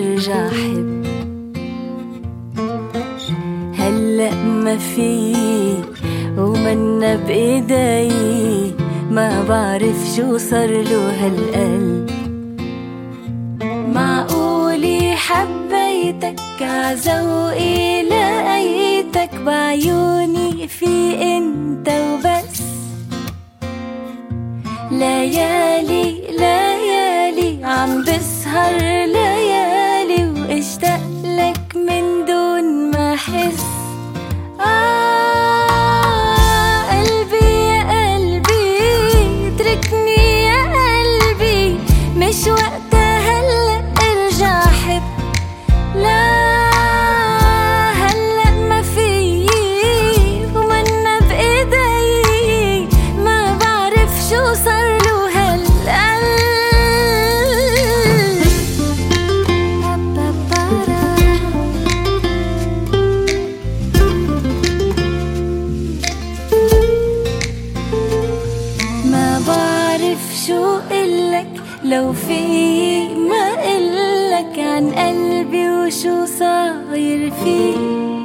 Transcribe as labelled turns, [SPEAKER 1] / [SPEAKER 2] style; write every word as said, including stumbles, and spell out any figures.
[SPEAKER 1] ارجع حب. هلأ ما في ومنا بإيدي، ما بعرف شو صارله هالقلب. معقولي حبيتك عذوقي لقيتك، بعيوني في انت وبس. ليالي ليالي عم بسهر ليالي، واشتاق لك من دون ما احس. آه قلبي يا قلبي اتركني يا قلبي، مش وقتها هلأ ارجع حب. لا هلأ ما في ومنا بإيدي، ما بعرف شو صارله هالقلب. ما بعرف شو قلك، لو في ما قلك عن قلبي وشو صاير فيه.